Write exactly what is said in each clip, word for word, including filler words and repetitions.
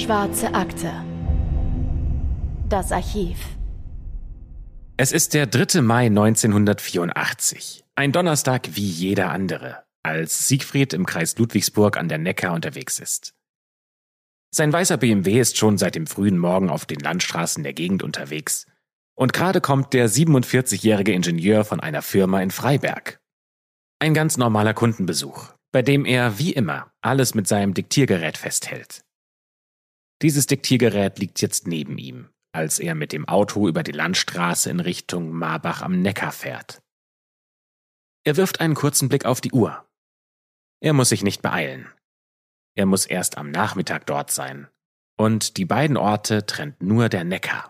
Schwarze Akte. Das Archiv. Es ist der dritte Mai neunzehnhundertvierundachtzig, ein Donnerstag wie jeder andere, als Siegfried im Kreis Ludwigsburg an der Neckar unterwegs ist. Sein weißer B M W ist schon seit dem frühen Morgen auf den Landstraßen der Gegend unterwegs und gerade kommt der siebenundvierzigjährige Ingenieur von einer Firma in Freiberg. Ein ganz normaler Kundenbesuch, bei dem er wie immer alles mit seinem Diktiergerät festhält. Dieses Diktiergerät liegt jetzt neben ihm, als er mit dem Auto über die Landstraße in Richtung Marbach am Neckar fährt. Er wirft einen kurzen Blick auf die Uhr. Er muss sich nicht beeilen. Er muss erst am Nachmittag dort sein. Und die beiden Orte trennt nur der Neckar.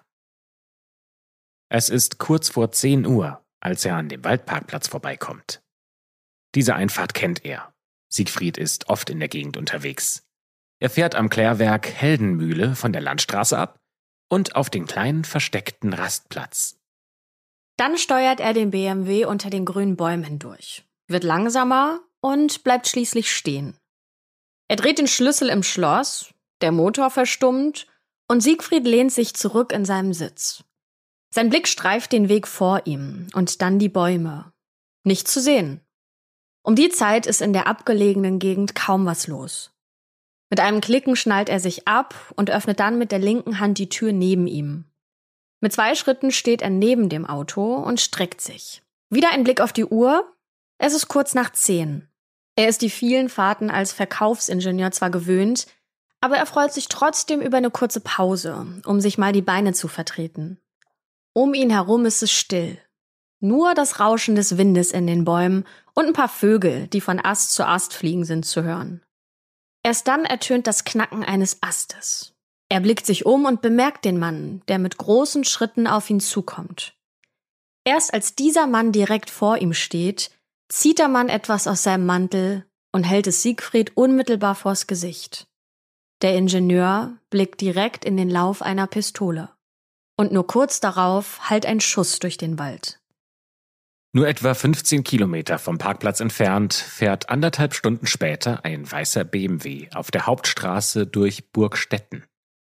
Es ist kurz vor zehn Uhr, als er an dem Waldparkplatz vorbeikommt. Diese Einfahrt kennt er. Siegfried ist oft in der Gegend unterwegs. Er fährt am Klärwerk Heldenmühle von der Landstraße ab und auf den kleinen versteckten Rastplatz. Dann steuert er den B M W unter den grünen Bäumen hindurch, wird langsamer und bleibt schließlich stehen. Er dreht den Schlüssel im Schloss, der Motor verstummt und Siegfried lehnt sich zurück in seinem Sitz. Sein Blick streift den Weg vor ihm und dann die Bäume. Nicht zu sehen. Um die Zeit ist in der abgelegenen Gegend kaum was los. Mit einem Klicken schnallt er sich ab und öffnet dann mit der linken Hand die Tür neben ihm. Mit zwei Schritten steht er neben dem Auto und streckt sich. Wieder ein Blick auf die Uhr. Es ist kurz nach zehn. Er ist die vielen Fahrten als Verkaufsingenieur zwar gewöhnt, aber er freut sich trotzdem über eine kurze Pause, um sich mal die Beine zu vertreten. Um ihn herum ist es still. Nur das Rauschen des Windes in den Bäumen und ein paar Vögel, die von Ast zu Ast fliegen, sind zu hören. Erst dann ertönt das Knacken eines Astes. Er blickt sich um und bemerkt den Mann, der mit großen Schritten auf ihn zukommt. Erst als dieser Mann direkt vor ihm steht, zieht der Mann etwas aus seinem Mantel und hält es Siegfried unmittelbar vors Gesicht. Der Ingenieur blickt direkt in den Lauf einer Pistole. Und nur kurz darauf hallt ein Schuss durch den Wald. Nur etwa fünfzehn Kilometer vom Parkplatz entfernt fährt anderthalb Stunden später ein weißer B M W auf der Hauptstraße durch Burgstetten.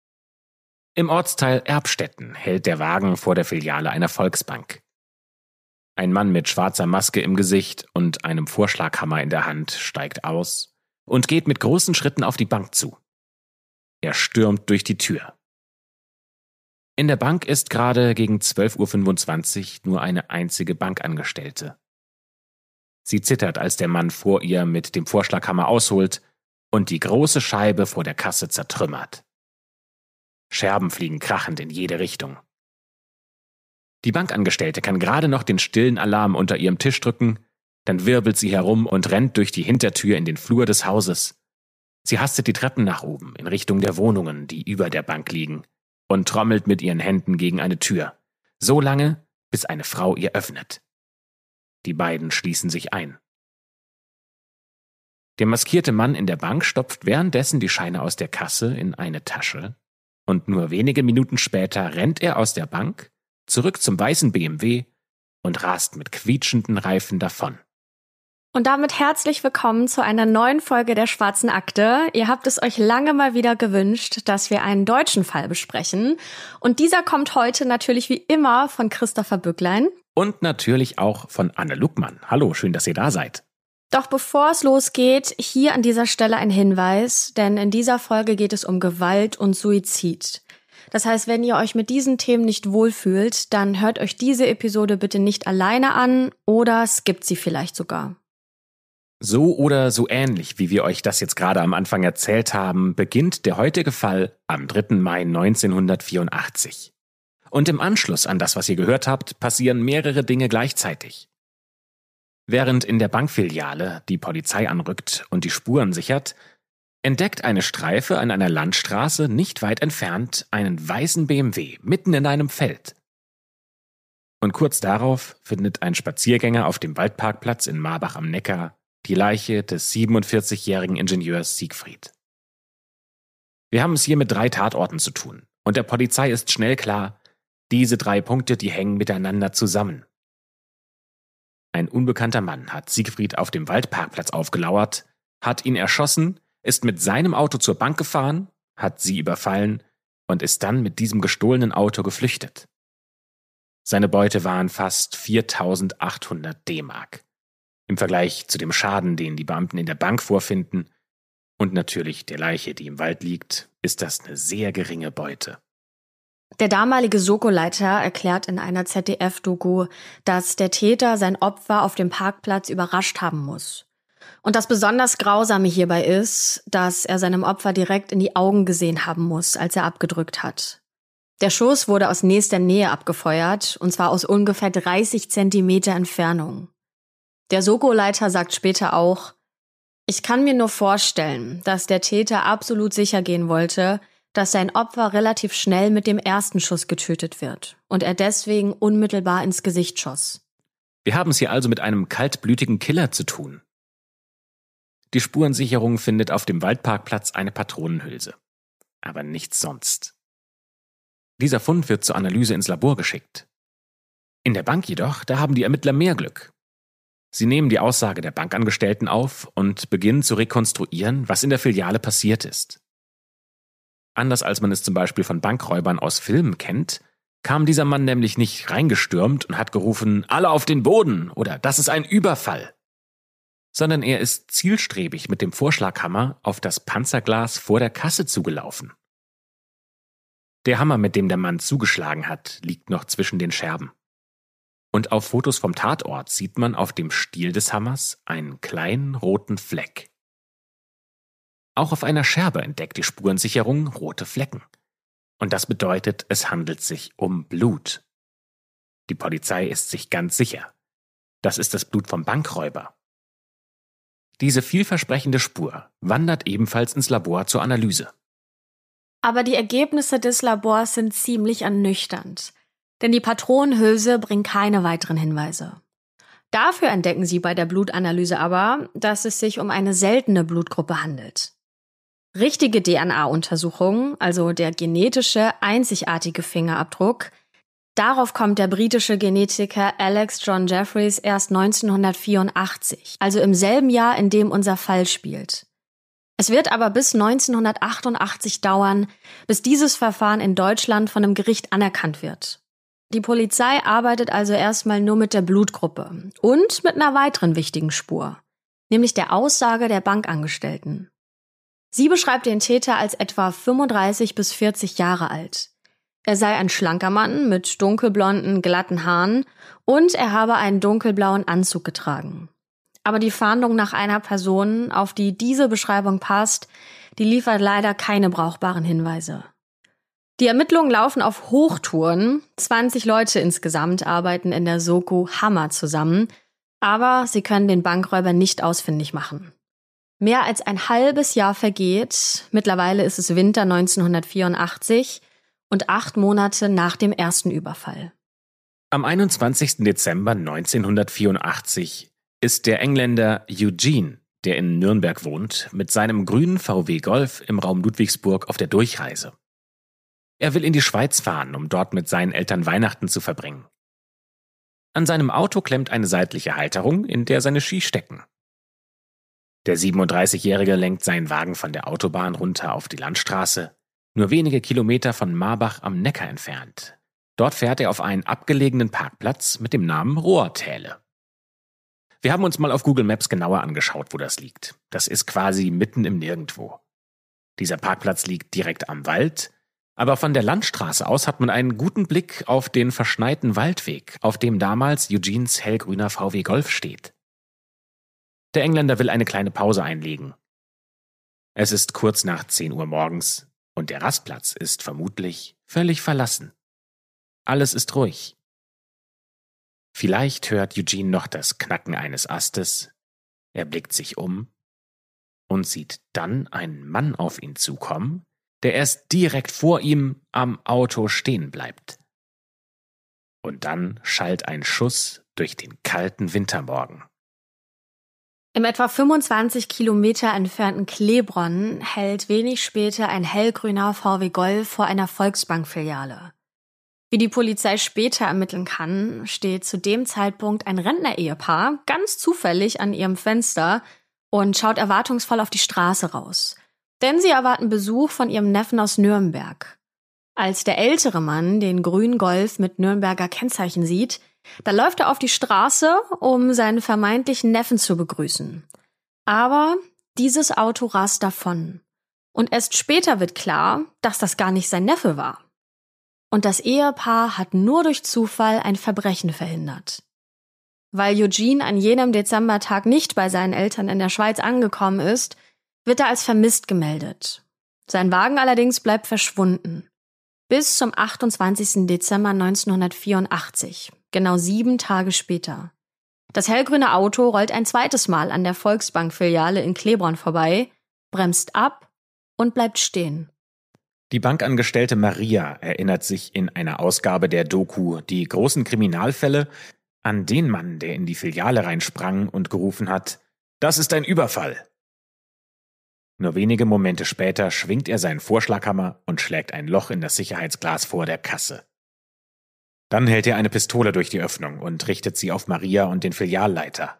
Im Ortsteil Erbstetten hält der Wagen vor der Filiale einer Volksbank. Ein Mann mit schwarzer Maske im Gesicht und einem Vorschlaghammer in der Hand steigt aus und geht mit großen Schritten auf die Bank zu. Er stürmt durch die Tür. In der Bank ist gerade gegen zwölf Uhr fünfundzwanzig nur eine einzige Bankangestellte. Sie zittert, als der Mann vor ihr mit dem Vorschlaghammer ausholt und die große Scheibe vor der Kasse zertrümmert. Scherben fliegen krachend in jede Richtung. Die Bankangestellte kann gerade noch den stillen Alarm unter ihrem Tisch drücken, dann wirbelt sie herum und rennt durch die Hintertür in den Flur des Hauses. Sie hastet die Treppen nach oben in Richtung der Wohnungen, die über der Bank liegen, und trommelt mit ihren Händen gegen eine Tür, so lange, bis eine Frau ihr öffnet. Die beiden schließen sich ein. Der maskierte Mann in der Bank stopft währenddessen die Scheine aus der Kasse in eine Tasche und nur wenige Minuten später rennt er aus der Bank, zurück zum weißen B M W und rast mit quietschenden Reifen davon. Und damit herzlich willkommen zu einer neuen Folge der Schwarzen Akte. Ihr habt es euch lange mal wieder gewünscht, dass wir einen deutschen Fall besprechen. Und dieser kommt heute natürlich wie immer von Christopher Bücklein. Und natürlich auch von Anne Luckmann. Hallo, schön, dass ihr da seid. Doch bevor es losgeht, hier an dieser Stelle ein Hinweis, denn in dieser Folge geht es um Gewalt und Suizid. Das heißt, wenn ihr euch mit diesen Themen nicht wohlfühlt, dann hört euch diese Episode bitte nicht alleine an oder skippt sie vielleicht sogar. So oder so ähnlich, wie wir euch das jetzt gerade am Anfang erzählt haben, beginnt der heutige Fall am dritten Mai neunzehnhundertvierundachtzig. Und im Anschluss an das, was ihr gehört habt, passieren mehrere Dinge gleichzeitig. Während in der Bankfiliale die Polizei anrückt und die Spuren sichert, entdeckt eine Streife an einer Landstraße nicht weit entfernt einen weißen B M W mitten in einem Feld. Und kurz darauf findet ein Spaziergänger auf dem Waldparkplatz in Marbach am Neckar die Leiche des siebenundvierzigjährigen Ingenieurs Siegfried. Wir haben es hier mit drei Tatorten zu tun und der Polizei ist schnell klar, diese drei Punkte, die hängen miteinander zusammen. Ein unbekannter Mann hat Siegfried auf dem Waldparkplatz aufgelauert, hat ihn erschossen, ist mit seinem Auto zur Bank gefahren hat sie überfallen und ist dann mit diesem gestohlenen Auto geflüchtet. Seine Beute waren fast viertausendachthundert D-Mark. Im Vergleich zu dem Schaden, den die Beamten in der Bank vorfinden, und natürlich der Leiche, die im Wald liegt, ist das eine sehr geringe Beute. Der damalige Soko-Leiter erklärt in einer Z D F-Doku, dass der Täter sein Opfer auf dem Parkplatz überrascht haben muss. Und das besonders Grausame hierbei ist, dass er seinem Opfer direkt in die Augen gesehen haben muss, als er abgedrückt hat. Der Schuss wurde aus nächster Nähe abgefeuert, und zwar aus ungefähr dreißig Zentimeter Entfernung. Der Soko-Leiter sagt später auch: Ich kann mir nur vorstellen, dass der Täter absolut sicher gehen wollte, dass sein Opfer relativ schnell mit dem ersten Schuss getötet wird und er deswegen unmittelbar ins Gesicht schoss. Wir haben es hier also mit einem kaltblütigen Killer zu tun. Die Spurensicherung findet auf dem Waldparkplatz eine Patronenhülse. Aber nichts sonst. Dieser Fund wird zur Analyse ins Labor geschickt. In der Bank jedoch, da haben die Ermittler mehr Glück. Sie nehmen die Aussage der Bankangestellten auf und beginnen zu rekonstruieren, was in der Filiale passiert ist. Anders als man es zum Beispiel von Bankräubern aus Filmen kennt, kam dieser Mann nämlich nicht reingestürmt und hat gerufen, alle auf den Boden oder das ist ein Überfall. Sondern er ist zielstrebig mit dem Vorschlaghammer auf das Panzerglas vor der Kasse zugelaufen. Der Hammer, mit dem der Mann zugeschlagen hat, liegt noch zwischen den Scherben. Und auf Fotos vom Tatort sieht man auf dem Stiel des Hammers einen kleinen roten Fleck. Auch auf einer Scherbe entdeckt die Spurensicherung rote Flecken. Und das bedeutet, es handelt sich um Blut. Die Polizei ist sich ganz sicher. Das ist das Blut vom Bankräuber. Diese vielversprechende Spur wandert ebenfalls ins Labor zur Analyse. Aber die Ergebnisse des Labors sind ziemlich ernüchternd. Denn die Patronenhülse bringt keine weiteren Hinweise. Dafür entdecken sie bei der Blutanalyse aber, dass es sich um eine seltene Blutgruppe handelt. Richtige D N A-Untersuchungen, also der genetische, einzigartige Fingerabdruck, darauf kommt der britische Genetiker Alex John Jeffreys erst neunzehnhundertvierundachtzig, also im selben Jahr, in dem unser Fall spielt. Es wird aber bis neunzehnhundertachtundachtzig dauern, bis dieses Verfahren in Deutschland von einem Gericht anerkannt wird. Die Polizei arbeitet also erstmal nur mit der Blutgruppe und mit einer weiteren wichtigen Spur, nämlich der Aussage der Bankangestellten. Sie beschreibt den Täter als etwa fünfunddreißig bis vierzig Jahre alt. Er sei ein schlanker Mann mit dunkelblonden, glatten Haaren und er habe einen dunkelblauen Anzug getragen. Aber die Fahndung nach einer Person, auf die diese Beschreibung passt, die liefert leider keine brauchbaren Hinweise. Die Ermittlungen laufen auf Hochtouren. zwanzig Leute insgesamt arbeiten in der Soko Hammer zusammen, aber sie können den Bankräuber nicht ausfindig machen. Mehr als ein halbes Jahr vergeht, mittlerweile ist es Winter neunzehnhundertvierundachtzig und acht Monate nach dem ersten Überfall. Am einundzwanzigsten Dezember neunzehnhundertvierundachtzig ist der Engländer Eugene, der in Nürnberg wohnt, mit seinem grünen V W Golf im Raum Ludwigsburg auf der Durchreise. Er will in die Schweiz fahren, um dort mit seinen Eltern Weihnachten zu verbringen. An seinem Auto klemmt eine seitliche Halterung, in der seine Ski stecken. Der siebenunddreißigjährige lenkt seinen Wagen von der Autobahn runter auf die Landstraße, nur wenige Kilometer von Marbach am Neckar entfernt. Dort fährt er auf einen abgelegenen Parkplatz mit dem Namen Rohrtäle. Wir haben uns mal auf Google Maps genauer angeschaut, wo das liegt. Das ist quasi mitten im Nirgendwo. Dieser Parkplatz liegt direkt am Wald, aber von der Landstraße aus hat man einen guten Blick auf den verschneiten Waldweg, auf dem damals Eugenes hellgrüner V W Golf steht. Der Engländer will eine kleine Pause einlegen. Es ist kurz nach zehn Uhr morgens und der Rastplatz ist vermutlich völlig verlassen. Alles ist ruhig. Vielleicht hört Eugene noch das Knacken eines Astes. Er blickt sich um und sieht dann einen Mann auf ihn zukommen, der erst direkt vor ihm am Auto stehen bleibt. Und dann schallt ein Schuss durch den kalten Wintermorgen. Im etwa fünfundzwanzig Kilometer entfernten Klebronn hält wenig später ein hellgrüner V W Golf vor einer Volksbankfiliale. Wie die Polizei später ermitteln kann, steht zu dem Zeitpunkt ein Rentner-Ehepaar ganz zufällig an ihrem Fenster und schaut erwartungsvoll auf die Straße raus. Denn sie erwarten Besuch von ihrem Neffen aus Nürnberg. Als der ältere Mann den grünen Golf mit Nürnberger Kennzeichen sieht, da läuft er auf die Straße, um seinen vermeintlichen Neffen zu begrüßen. Aber dieses Auto rast davon. Und erst später wird klar, dass das gar nicht sein Neffe war. Und das Ehepaar hat nur durch Zufall ein Verbrechen verhindert. Weil Eugene an jenem Dezembertag nicht bei seinen Eltern in der Schweiz angekommen ist, wird er als vermisst gemeldet. Sein Wagen allerdings bleibt verschwunden. Bis zum achtundzwanzigsten Dezember neunzehnhundertvierundachtzig, genau sieben Tage später. Das hellgrüne Auto rollt ein zweites Mal an der Volksbank-Filiale in Klebron vorbei, bremst ab und bleibt stehen. Die Bankangestellte Maria erinnert sich in einer Ausgabe der Doku Die großen Kriminalfälle an den Mann, der in die Filiale reinsprang und gerufen hat: Das ist ein Überfall. Nur wenige Momente später schwingt er seinen Vorschlaghammer und schlägt ein Loch in das Sicherheitsglas vor der Kasse. Dann hält er eine Pistole durch die Öffnung und richtet sie auf Maria und den Filialleiter.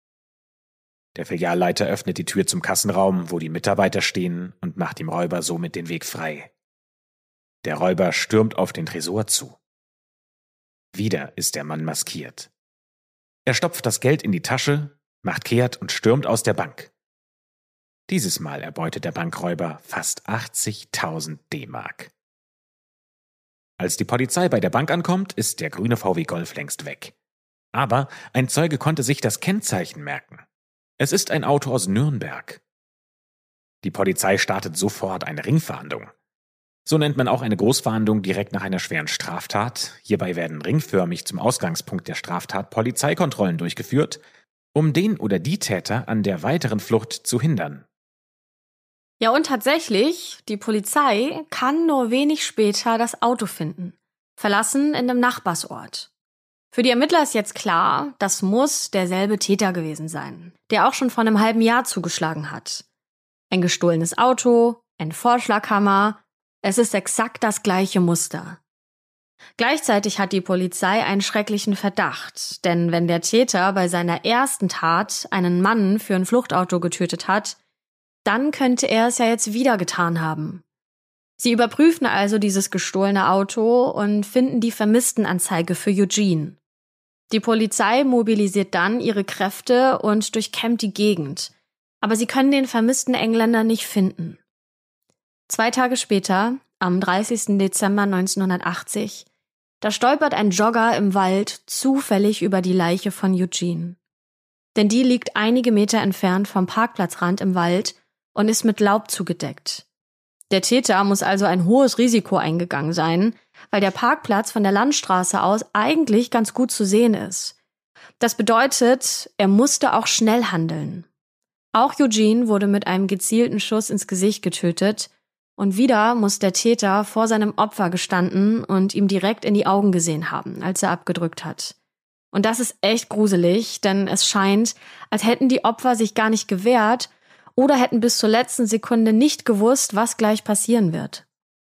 Der Filialleiter öffnet die Tür zum Kassenraum, wo die Mitarbeiter stehen, und macht dem Räuber somit den Weg frei. Der Räuber stürmt auf den Tresor zu. Wieder ist der Mann maskiert. Er stopft das Geld in die Tasche, macht kehrt und stürmt aus der Bank. Dieses Mal erbeutet der Bankräuber fast achtzigtausend D-Mark. Als die Polizei bei der Bank ankommt, ist der grüne V W Golf längst weg. Aber ein Zeuge konnte sich das Kennzeichen merken. Es ist ein Auto aus Nürnberg. Die Polizei startet sofort eine Ringfahndung. So nennt man auch eine Großfahndung direkt nach einer schweren Straftat. Hierbei werden ringförmig zum Ausgangspunkt der Straftat Polizeikontrollen durchgeführt, um den oder die Täter an der weiteren Flucht zu hindern. Ja, und tatsächlich, die Polizei kann nur wenig später das Auto finden, verlassen in einem Nachbarsort. Für die Ermittler ist jetzt klar, das muss derselbe Täter gewesen sein, der auch schon vor einem halben Jahr zugeschlagen hat. Ein gestohlenes Auto, ein Vorschlaghammer, es ist exakt das gleiche Muster. Gleichzeitig hat die Polizei einen schrecklichen Verdacht, denn wenn der Täter bei seiner ersten Tat einen Mann für ein Fluchtauto getötet hat, dann könnte er es ja jetzt wieder getan haben. Sie überprüfen also dieses gestohlene Auto und finden die Vermisstenanzeige für Eugene. Die Polizei mobilisiert dann ihre Kräfte und durchkämmt die Gegend, aber sie können den vermissten Engländer nicht finden. Zwei Tage später, am dreißigsten Dezember neunzehnhundertachtzig, da stolpert ein Jogger im Wald zufällig über die Leiche von Eugene. Denn die liegt einige Meter entfernt vom Parkplatzrand im Wald und ist mit Laub zugedeckt. Der Täter muss also ein hohes Risiko eingegangen sein, weil der Parkplatz von der Landstraße aus eigentlich ganz gut zu sehen ist. Das bedeutet, er musste auch schnell handeln. Auch Eugene wurde mit einem gezielten Schuss ins Gesicht getötet und wieder muss der Täter vor seinem Opfer gestanden und ihm direkt in die Augen gesehen haben, als er abgedrückt hat. Und das ist echt gruselig, denn es scheint, als hätten die Opfer sich gar nicht gewehrt oder hätten bis zur letzten Sekunde nicht gewusst, was gleich passieren wird.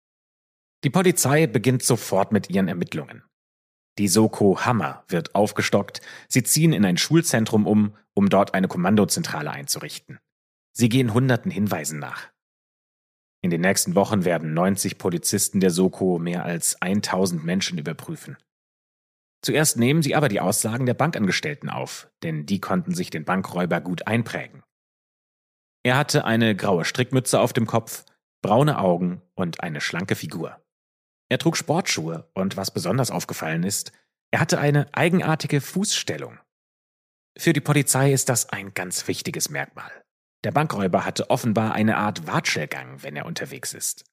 Die Polizei beginnt sofort mit ihren Ermittlungen. Die Soko Hammer wird aufgestockt, sie ziehen in ein Schulzentrum um, um dort eine Kommandozentrale einzurichten. Sie gehen hunderten Hinweisen nach. In den nächsten Wochen werden neunzig Polizisten der Soko mehr als tausend Menschen überprüfen. Zuerst nehmen sie aber die Aussagen der Bankangestellten auf, denn die konnten sich den Bankräuber gut einprägen. Er hatte eine graue Strickmütze auf dem Kopf, braune Augen und eine schlanke Figur. Er trug Sportschuhe und was besonders aufgefallen ist, er hatte eine eigenartige Fußstellung. Für die Polizei ist das ein ganz wichtiges Merkmal. Der Bankräuber hatte offenbar eine Art Watschelgang, wenn er unterwegs ist.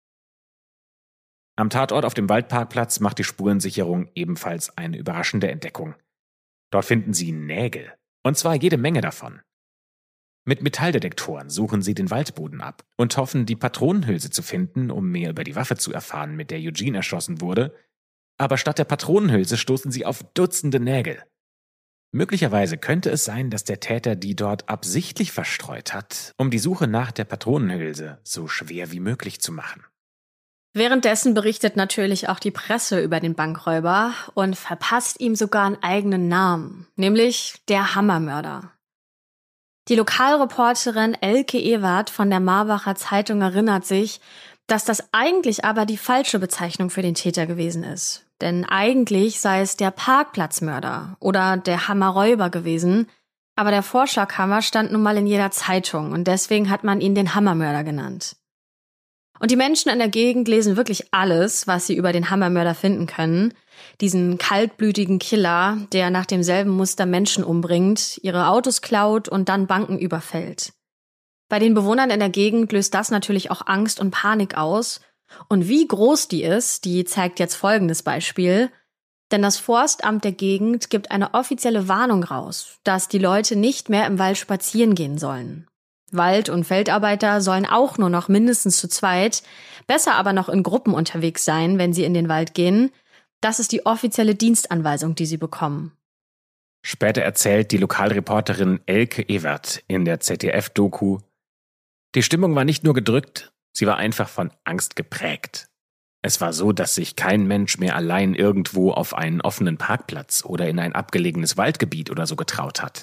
Am Tatort auf dem Waldparkplatz macht die Spurensicherung ebenfalls eine überraschende Entdeckung. Dort finden sie Nägel, und zwar jede Menge davon. Mit Metalldetektoren suchen sie den Waldboden ab und hoffen, die Patronenhülse zu finden, um mehr über die Waffe zu erfahren, mit der Eugene erschossen wurde. Aber statt der Patronenhülse stoßen sie auf Dutzende Nägel. Möglicherweise könnte es sein, dass der Täter die dort absichtlich verstreut hat, um die Suche nach der Patronenhülse so schwer wie möglich zu machen. Währenddessen berichtet natürlich auch die Presse über den Bankräuber und verpasst ihm sogar einen eigenen Namen, nämlich der Hammermörder. Die Lokalreporterin Elke Ewert von der Marbacher Zeitung erinnert sich, dass das eigentlich aber die falsche Bezeichnung für den Täter gewesen ist. Denn eigentlich sei es der Parkplatzmörder oder der Hammerräuber gewesen, aber der Vorschlaghammer stand nun mal in jeder Zeitung und deswegen hat man ihn den Hammermörder genannt. Und die Menschen in der Gegend lesen wirklich alles, was sie über den Hammermörder finden können. Diesen kaltblütigen Killer, der nach demselben Muster Menschen umbringt, ihre Autos klaut und dann Banken überfällt. Bei den Bewohnern in der Gegend löst das natürlich auch Angst und Panik aus. Und wie groß die ist, die zeigt jetzt folgendes Beispiel. Denn das Forstamt der Gegend gibt eine offizielle Warnung raus, dass die Leute nicht mehr im Wald spazieren gehen sollen. Wald- und Feldarbeiter sollen auch nur noch mindestens zu zweit, besser aber noch in Gruppen unterwegs sein, wenn sie in den Wald gehen. Das ist die offizielle Dienstanweisung, die sie bekommen. Später erzählt die Lokalreporterin Elke Ewert in der Z D F-Doku: Die Stimmung war nicht nur gedrückt, sie war einfach von Angst geprägt. Es war so, dass sich kein Mensch mehr allein irgendwo auf einen offenen Parkplatz oder in ein abgelegenes Waldgebiet oder so getraut hat.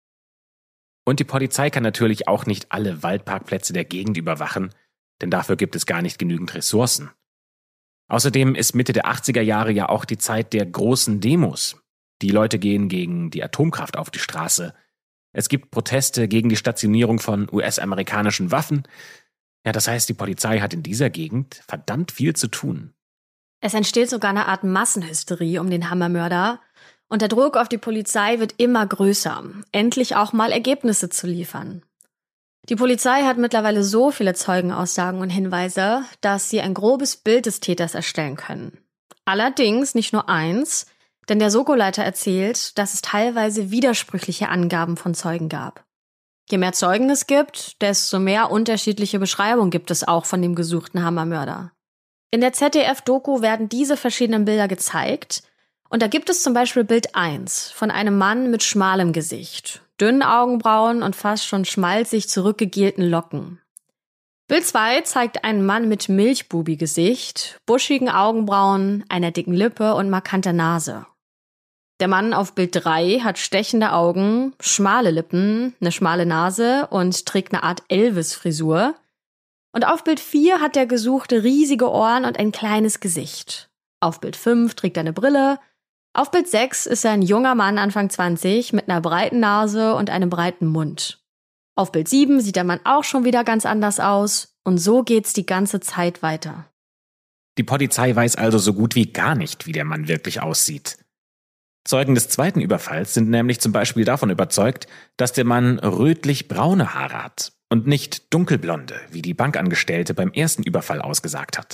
Und die Polizei kann natürlich auch nicht alle Waldparkplätze der Gegend überwachen, denn dafür gibt es gar nicht genügend Ressourcen. Außerdem ist Mitte der achtziger Jahre ja auch die Zeit der großen Demos. Die Leute gehen gegen die Atomkraft auf die Straße. Es gibt Proteste gegen die Stationierung von U S-amerikanischen Waffen. Ja, das heißt, die Polizei hat in dieser Gegend verdammt viel zu tun. Es entsteht sogar eine Art Massenhysterie um den Hammermörder. Und der Druck auf die Polizei wird immer größer, endlich auch mal Ergebnisse zu liefern. Die Polizei hat mittlerweile so viele Zeugenaussagen und Hinweise, dass sie ein grobes Bild des Täters erstellen können. Allerdings nicht nur eins, denn der Soko-Leiter erzählt, dass es teilweise widersprüchliche Angaben von Zeugen gab. Je mehr Zeugen es gibt, desto mehr unterschiedliche Beschreibungen gibt es auch von dem gesuchten Hammermörder. In der Z D F-Doku werden diese verschiedenen Bilder gezeigt. Und da gibt es zum Beispiel Bild eins von einem Mann mit schmalem Gesicht, dünnen Augenbrauen und fast schon schmalzig zurückgegelten Locken. Bild zwei zeigt einen Mann mit Milchbubi-Gesicht, buschigen Augenbrauen, einer dicken Lippe und markanter Nase. Der Mann auf Bild drei hat stechende Augen, schmale Lippen, eine schmale Nase und trägt eine Art Elvis-Frisur. Und auf Bild vier hat der Gesuchte riesige Ohren und ein kleines Gesicht. Auf Bild fünf trägt er eine Brille. Auf Bild sechs ist er ein junger Mann Anfang zwanzig mit einer breiten Nase und einem breiten Mund. Auf Bild sieben sieht der Mann auch schon wieder ganz anders aus und so geht's die ganze Zeit weiter. Die Polizei weiß also so gut wie gar nicht, wie der Mann wirklich aussieht. Zeugen des zweiten Überfalls sind nämlich zum Beispiel davon überzeugt, dass der Mann rötlich-braune Haare hat und nicht dunkelblonde, wie die Bankangestellte beim ersten Überfall ausgesagt hat.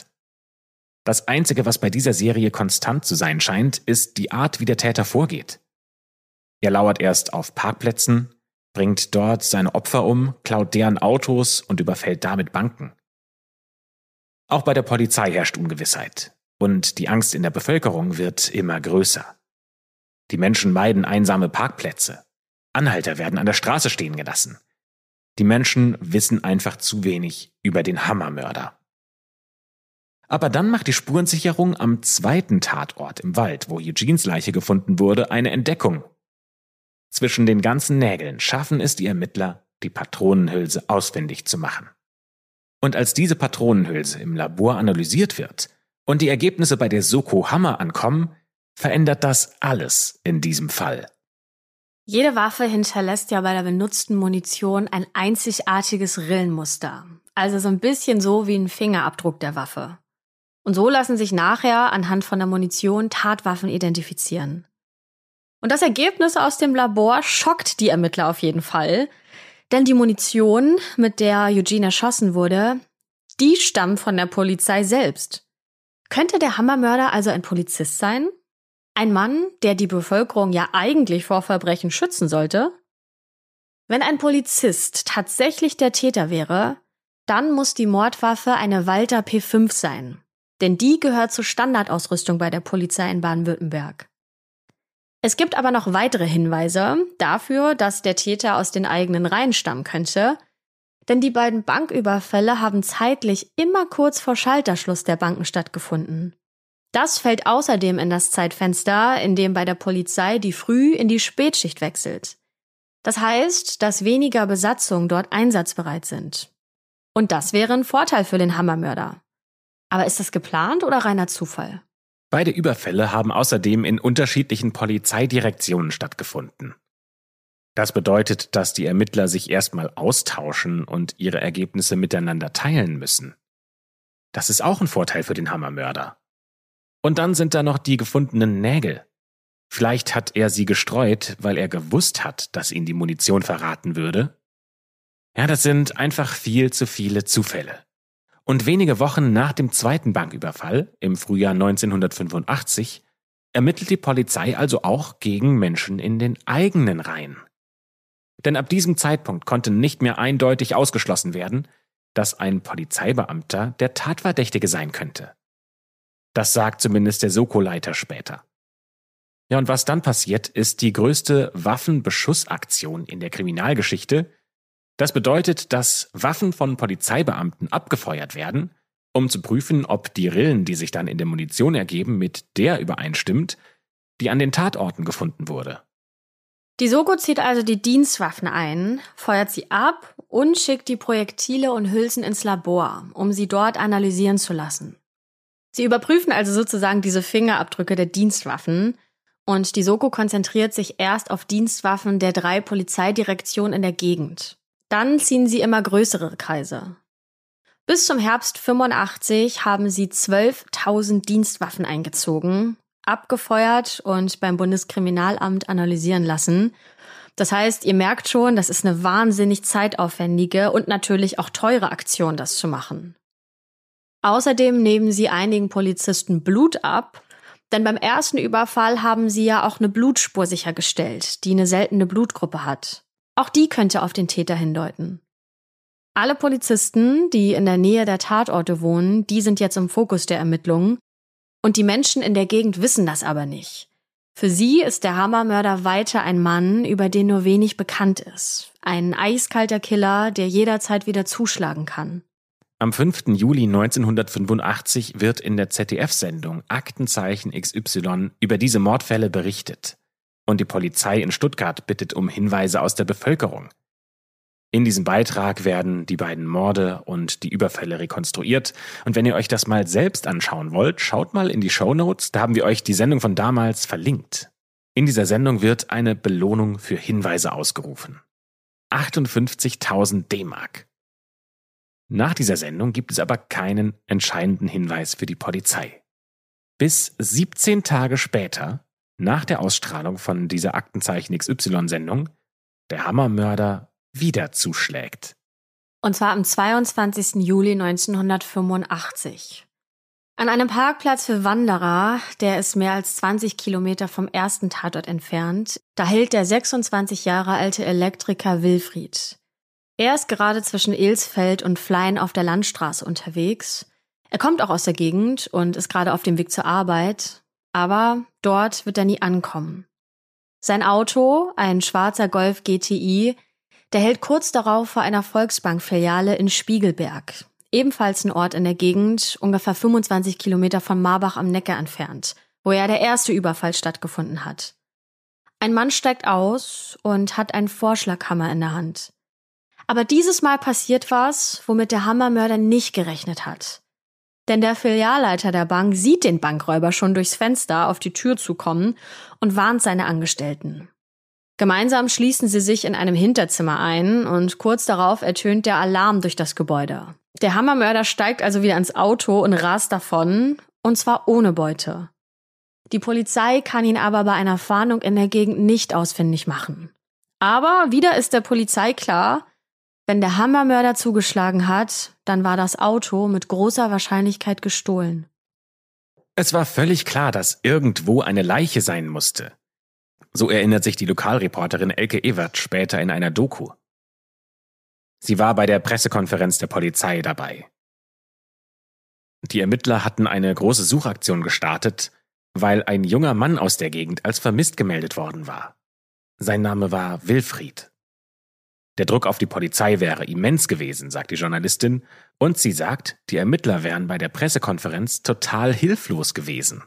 Das Einzige, was bei dieser Serie konstant zu sein scheint, ist die Art, wie der Täter vorgeht. Er lauert erst auf Parkplätzen, bringt dort seine Opfer um, klaut deren Autos und überfällt damit Banken. Auch bei der Polizei herrscht Ungewissheit und die Angst in der Bevölkerung wird immer größer. Die Menschen meiden einsame Parkplätze. Anhalter werden an der Straße stehen gelassen. Die Menschen wissen einfach zu wenig über den Hammermörder. Aber dann macht die Spurensicherung am zweiten Tatort im Wald, wo Eugenes Leiche gefunden wurde, eine Entdeckung. Zwischen den ganzen Nägeln schaffen es die Ermittler, die Patronenhülse ausfindig zu machen. Und als diese Patronenhülse im Labor analysiert wird und die Ergebnisse bei der Soko Hammer ankommen, verändert das alles in diesem Fall. Jede Waffe hinterlässt ja bei der benutzten Munition ein einzigartiges Rillenmuster. Also so ein bisschen so wie ein Fingerabdruck der Waffe. Und so lassen sich nachher anhand von der Munition Tatwaffen identifizieren. Und das Ergebnis aus dem Labor schockt die Ermittler auf jeden Fall. Denn die Munition, mit der Eugene erschossen wurde, die stammt von der Polizei selbst. Könnte der Hammermörder also ein Polizist sein? Ein Mann, der die Bevölkerung ja eigentlich vor Verbrechen schützen sollte? Wenn ein Polizist tatsächlich der Täter wäre, dann muss die Mordwaffe eine Walther P fünf sein. Denn die gehört zur Standardausrüstung bei der Polizei in Baden-Württemberg. Es gibt aber noch weitere Hinweise dafür, dass der Täter aus den eigenen Reihen stammen könnte, denn die beiden Banküberfälle haben zeitlich immer kurz vor Schalterschluss der Banken stattgefunden. Das fällt außerdem in das Zeitfenster, in dem bei der Polizei die Früh- in die Spätschicht wechselt. Das heißt, dass weniger Besatzungen dort einsatzbereit sind. Und das wäre ein Vorteil für den Hammermörder. Aber ist das geplant oder reiner Zufall? Beide Überfälle haben außerdem in unterschiedlichen Polizeidirektionen stattgefunden. Das bedeutet, dass die Ermittler sich erstmal austauschen und ihre Ergebnisse miteinander teilen müssen. Das ist auch ein Vorteil für den Hammermörder. Und dann sind da noch die gefundenen Nägel. Vielleicht hat er sie gestreut, weil er gewusst hat, dass ihn die Munition verraten würde. Ja, das sind einfach viel zu viele Zufälle. Und wenige Wochen nach dem zweiten Banküberfall, im Frühjahr neunzehnhundertfünfundachtzig, ermittelt die Polizei also auch gegen Menschen in den eigenen Reihen. Denn ab diesem Zeitpunkt konnte nicht mehr eindeutig ausgeschlossen werden, dass ein Polizeibeamter der Tatverdächtige sein könnte. Das sagt zumindest der Soko-Leiter später. Ja, und was dann passiert, ist die größte Waffenbeschussaktion in der Kriminalgeschichte. Das bedeutet, dass Waffen von Polizeibeamten abgefeuert werden, um zu prüfen, ob die Rillen, die sich dann in der Munition ergeben, mit der übereinstimmt, die an den Tatorten gefunden wurde. Die Soko zieht also die Dienstwaffen ein, feuert sie ab und schickt die Projektile und Hülsen ins Labor, um sie dort analysieren zu lassen. Sie überprüfen also sozusagen diese Fingerabdrücke der Dienstwaffen und die Soko konzentriert sich erst auf Dienstwaffen der drei Polizeidirektionen in der Gegend. Dann ziehen sie immer größere Kreise. Bis zum Herbst fünfundachtzig haben sie zwölftausend Dienstwaffen eingezogen, abgefeuert und beim Bundeskriminalamt analysieren lassen. Das heißt, ihr merkt schon, das ist eine wahnsinnig zeitaufwendige und natürlich auch teure Aktion, das zu machen. Außerdem nehmen sie einigen Polizisten Blut ab, denn beim ersten Überfall haben sie ja auch eine Blutspur sichergestellt, die eine seltene Blutgruppe hat. Auch die könnte auf den Täter hindeuten. Alle Polizisten, die in der Nähe der Tatorte wohnen, die sind jetzt im Fokus der Ermittlungen. Und die Menschen in der Gegend wissen das aber nicht. Für sie ist der Hammermörder weiter ein Mann, über den nur wenig bekannt ist. Ein eiskalter Killer, der jederzeit wieder zuschlagen kann. Am fünften Juli neunzehnhundertfünfundachtzig wird in der Z D F-Sendung Aktenzeichen X Y über diese Mordfälle berichtet. Und die Polizei in Stuttgart bittet um Hinweise aus der Bevölkerung. In diesem Beitrag werden die beiden Morde und die Überfälle rekonstruiert. Und wenn ihr euch das mal selbst anschauen wollt, schaut mal in die Shownotes, da haben wir euch die Sendung von damals verlinkt. In dieser Sendung wird eine Belohnung für Hinweise ausgerufen. achtundfünfzigtausend D-Mark. Nach dieser Sendung gibt es aber keinen entscheidenden Hinweis für die Polizei. Bis siebzehn Tage später, nach der Ausstrahlung von dieser Aktenzeichen X Y-Sendung, der Hammermörder wieder zuschlägt. Und zwar am zweiundzwanzigsten Juli neunzehnhundertfünfundachtzig. An einem Parkplatz für Wanderer, der ist mehr als zwanzig Kilometer vom ersten Tatort entfernt, da hält der sechsundzwanzig Jahre alte Elektriker Wilfried. Er ist gerade zwischen Ilsfeld und Flein auf der Landstraße unterwegs. Er kommt auch aus der Gegend und ist gerade auf dem Weg zur Arbeit, aber dort wird er nie ankommen. Sein Auto, ein schwarzer Golf G T I, der hält kurz darauf vor einer Volksbank-Filiale in Spiegelberg, ebenfalls ein Ort in der Gegend, ungefähr fünfundzwanzig Kilometer von Marbach am Neckar entfernt, wo ja der erste Überfall stattgefunden hat. Ein Mann steigt aus und hat einen Vorschlaghammer in der Hand. Aber dieses Mal passiert was, womit der Hammermörder nicht gerechnet hat. Denn der Filialleiter der Bank sieht den Bankräuber schon durchs Fenster auf die Tür zukommen und warnt seine Angestellten. Gemeinsam schließen sie sich in einem Hinterzimmer ein und kurz darauf ertönt der Alarm durch das Gebäude. Der Hammermörder steigt also wieder ins Auto und rast davon, und zwar ohne Beute. Die Polizei kann ihn aber bei einer Fahndung in der Gegend nicht ausfindig machen. Aber wieder ist der Polizei klar, wenn der Hammermörder zugeschlagen hat, dann war das Auto mit großer Wahrscheinlichkeit gestohlen. Es war völlig klar, dass irgendwo eine Leiche sein musste. So erinnert sich die Lokalreporterin Elke Ewert später in einer Doku. Sie war bei der Pressekonferenz der Polizei dabei. Die Ermittler hatten eine große Suchaktion gestartet, weil ein junger Mann aus der Gegend als vermisst gemeldet worden war. Sein Name war Wilfried. Der Druck auf die Polizei wäre immens gewesen, sagt die Journalistin, und sie sagt, die Ermittler wären bei der Pressekonferenz total hilflos gewesen.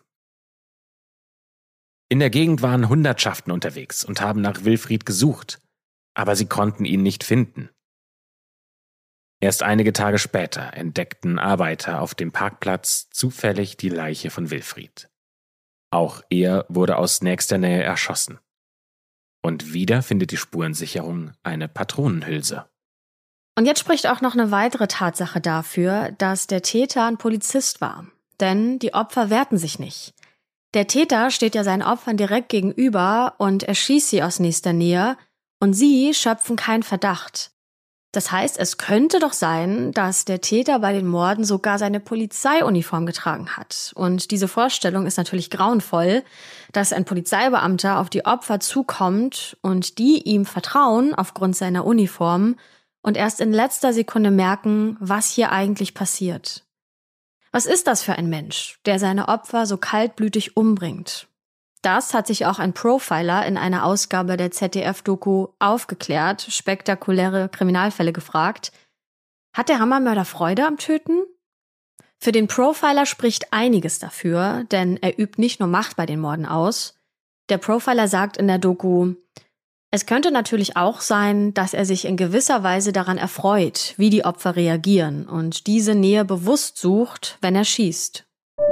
In der Gegend waren Hundertschaften unterwegs und haben nach Wilfried gesucht, aber sie konnten ihn nicht finden. Erst einige Tage später entdeckten Arbeiter auf dem Parkplatz zufällig die Leiche von Wilfried. Auch er wurde aus nächster Nähe erschossen. Und wieder findet die Spurensicherung eine Patronenhülse. Und jetzt spricht auch noch eine weitere Tatsache dafür, dass der Täter ein Polizist war. Denn die Opfer wehrten sich nicht. Der Täter steht ja seinen Opfern direkt gegenüber und erschießt sie aus nächster Nähe und sie schöpfen keinen Verdacht. Das heißt, es könnte doch sein, dass der Täter bei den Morden sogar seine Polizeiuniform getragen hat. Und diese Vorstellung ist natürlich grauenvoll, dass ein Polizeibeamter auf die Opfer zukommt und die ihm vertrauen aufgrund seiner Uniform und erst in letzter Sekunde merken, was hier eigentlich passiert. Was ist das für ein Mensch, der seine Opfer so kaltblütig umbringt? Das hat sich auch ein Profiler in einer Ausgabe der Z D F-Doku Aufgeklärt, spektakuläre Kriminalfälle gefragt. Hat der Hammermörder Freude am Töten? Für den Profiler spricht einiges dafür, denn er übt nicht nur Macht bei den Morden aus. Der Profiler sagt in der Doku, es könnte natürlich auch sein, dass er sich in gewisser Weise daran erfreut, wie die Opfer reagieren und diese Nähe bewusst sucht, wenn er schießt.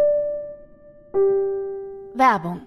Werbung.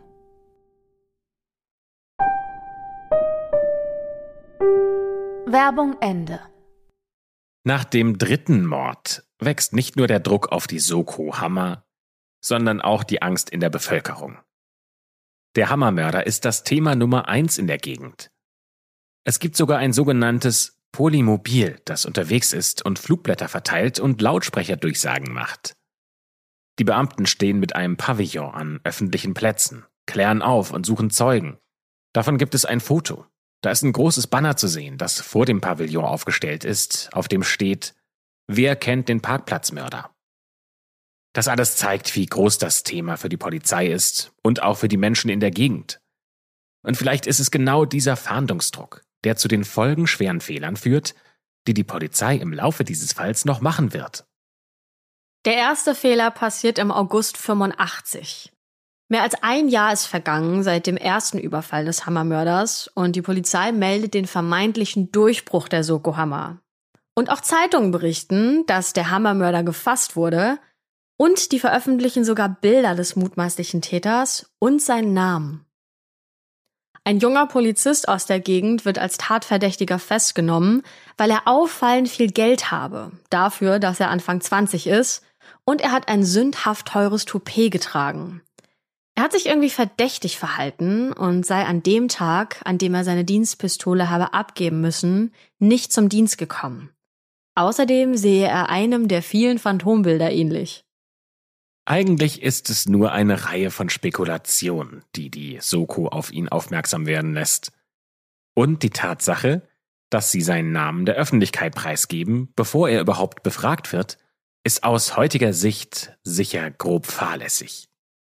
Werbung Ende. Nach dem dritten Mord wächst nicht nur der Druck auf die Soko Hammer, sondern auch die Angst in der Bevölkerung. Der Hammermörder ist das Thema Nummer eins in der Gegend. Es gibt sogar ein sogenanntes Polymobil, das unterwegs ist und Flugblätter verteilt und Lautsprecherdurchsagen macht. Die Beamten stehen mit einem Pavillon an öffentlichen Plätzen, klären auf und suchen Zeugen. Davon gibt es ein Foto. Da ist ein großes Banner zu sehen, das vor dem Pavillon aufgestellt ist, auf dem steht: Wer kennt den Parkplatzmörder? Das alles zeigt, wie groß das Thema für die Polizei ist und auch für die Menschen in der Gegend. Und vielleicht ist es genau dieser Fahndungsdruck, der zu den folgenschweren Fehlern führt, die die Polizei im Laufe dieses Falls noch machen wird. Der erste Fehler passiert im August fünfundachtzig. Mehr als ein Jahr ist vergangen seit dem ersten Überfall des Hammermörders und die Polizei meldet den vermeintlichen Durchbruch der Soko Hammer. Und auch Zeitungen berichten, dass der Hammermörder gefasst wurde und die veröffentlichen sogar Bilder des mutmaßlichen Täters und seinen Namen. Ein junger Polizist aus der Gegend wird als Tatverdächtiger festgenommen, weil er auffallend viel Geld habe, dafür, dass er Anfang zwanzig ist, und er hat ein sündhaft teures Toupet getragen. Er hat sich irgendwie verdächtig verhalten und sei an dem Tag, an dem er seine Dienstpistole habe abgeben müssen, nicht zum Dienst gekommen. Außerdem sehe er einem der vielen Phantombilder ähnlich. Eigentlich ist es nur eine Reihe von Spekulationen, die die Soko auf ihn aufmerksam werden lässt. Und die Tatsache, dass sie seinen Namen der Öffentlichkeit preisgeben, bevor er überhaupt befragt wird, ist aus heutiger Sicht sicher grob fahrlässig.